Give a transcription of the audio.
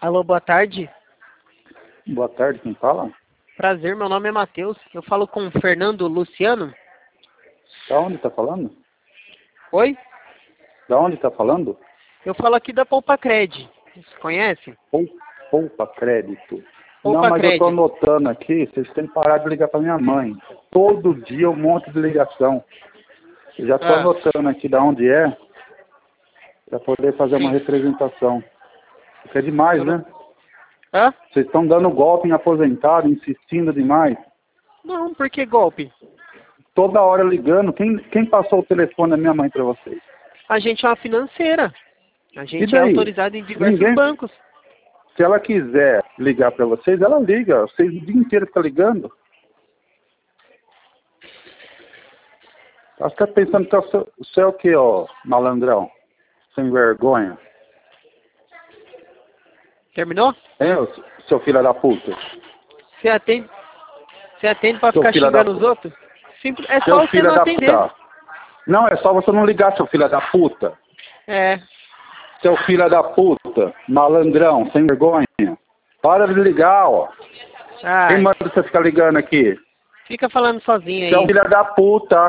Alô, boa tarde. Boa tarde, quem fala? Prazer, meu nome é Matheus. Eu falo com o Fernando Luciano. Da onde tá falando? Oi? Da onde tá falando? Eu falo aqui da Poupa Cred. Você conhece? Poupa Crédito. Não, Poupa mas eu tô Cred. anotando aqui, vocês têm que parar de ligar pra minha mãe. Todo dia um monte de ligação. Eu já tô Ah, anotando aqui da onde é, pra poder fazer uma sim. representação. Isso é demais, né? Hã? Vocês estão dando golpe em aposentado, insistindo demais. Não, por que golpe? Toda hora ligando. Quem passou o telefone da minha mãe pra vocês? A gente é uma financeira. A E gente é daí? autorizado em diversos Ninguém... bancos. Se ela quiser ligar pra vocês, ela liga. Vocês o dia inteiro ficam ligando. Acho que tá pensando que você é o quê, ó, malandrão? Sem vergonha. Terminou? Hein, ô, seu filho da puta? Você atende pra Seu ficar filho da xingando os puta. outros? Simples. É Seu só você filho não da atender. puta. Não, é só você não ligar, seu filho da puta. É. Seu filho da puta. Malandrão, sem vergonha. Para de ligar, ó. Quem Ai, manda você ficar ligando aqui? fica falando sozinho Seu aí. filho da puta.